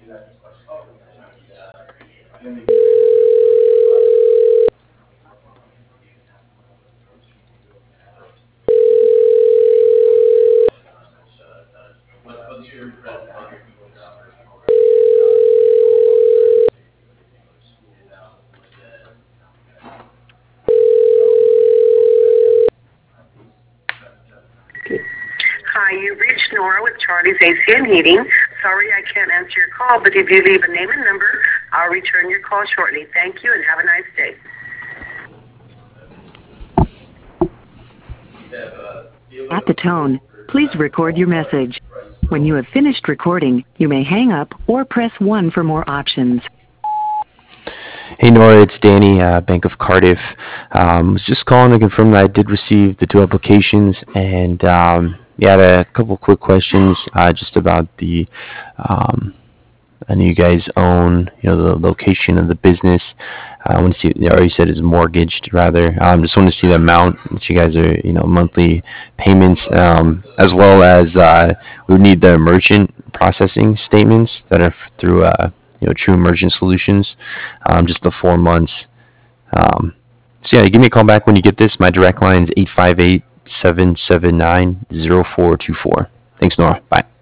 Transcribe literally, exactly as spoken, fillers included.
Hi, you've reached Nora with Charlie's A C and Heating. Sorry I can't answer your call, but if you leave a name and number, I'll return your call shortly. Thank you and have a nice day. At the tone, please record your message. When you have finished recording, you may hang up or press one for more options. Hey Nora, it's Danny, uh, Bank of Cardiff. Um, was just calling to confirm that I did receive the two applications, and um, yeah, I had a couple quick questions uh, just about the. Um, I know you guys own, you know, the location of the business. I want to see. You already said it's mortgaged, rather. Um, just want to see the amount that you guys are, you know, monthly payments, um, as well as uh, we would need the merchant processing statements that are f- through, uh, you know, True Merchant Solutions. Um, just the four months. Um, so yeah, give me a call back when you get this. My direct line is eight five eight, seven seven nine, zero four two four. Thanks, Nora. Bye.